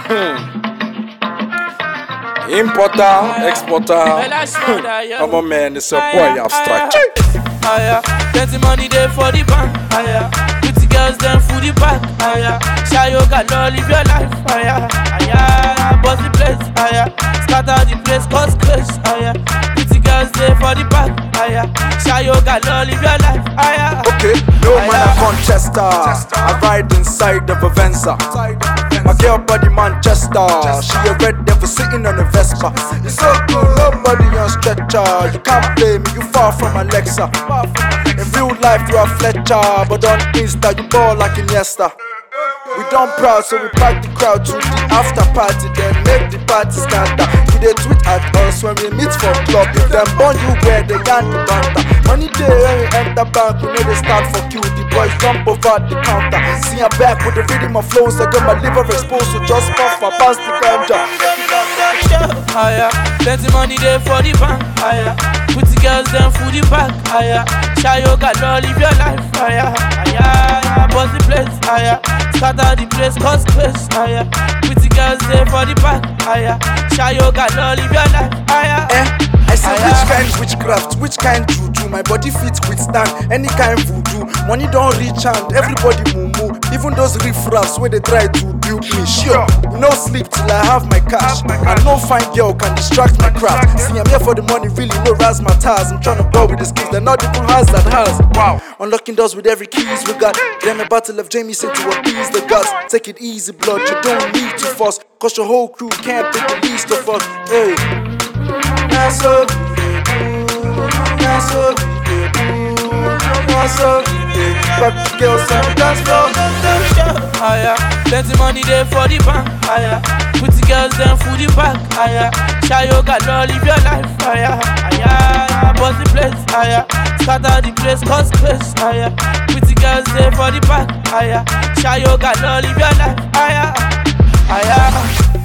Importer, exporter. I'm a man, it's a boy abstract. Plenty money there for the bank. Pretty girls them for the back. Shayo got love, live your life. Bust the place. Scatter the place, cause crash. Pretty girls there for the back. Shayo got love, live your life. Okay, no man a Manchester. I ride inside of a Venza. My girl body Manchester. She a red devil sitting on a Vespa. It's so cool, nobody on stretcher. You can't blame me, you far from Alexa. In real life you are Fletcher, but on Insta you ball like Iniesta. We done proud, so we pack the crowd to the after party, then make the party scatter. We dey tweet at us when we meet for club. If them born you where they yarn the banter. Money day when we enter bank, we know they start for queue. The boys jump over the counter. See I'm back with the rhythm of flows. I got my liver exposed, so just puff my past the ganja. Plenty money there for the bank. Pretty girls them for the back. Shayo got love, live your life. Bust the place. Scatter the place, cause crash. Pretty girls there for the back. Shayo got love, live your life. I say which kind witchcraft, which kind juju. My body fit withstand any kind voodoo. Money don't reach hand, everybody moo. Even those riffraffs where they try to build me. Sure, no sleep till I have my cash. And no fine girl can distract my craft. See I'm here for the money, really no razzmatazz. I'm tryna ball with the skills, they're not even has that has. Wow, unlocking doors with every keys we got. Them a battle of Jamie said to appease the gods. Take it easy blood, you don't need to fuss. Cause your whole crew can't pick the least of us. Hey, that's so but the girls on the dance floor. Plenty money there for the bank. Pretty girls them for the back. Shayo got love, live your life. Bust the place. Scatter the place, cause crash. Pretty girls there for the back. Shayo got love, live your life.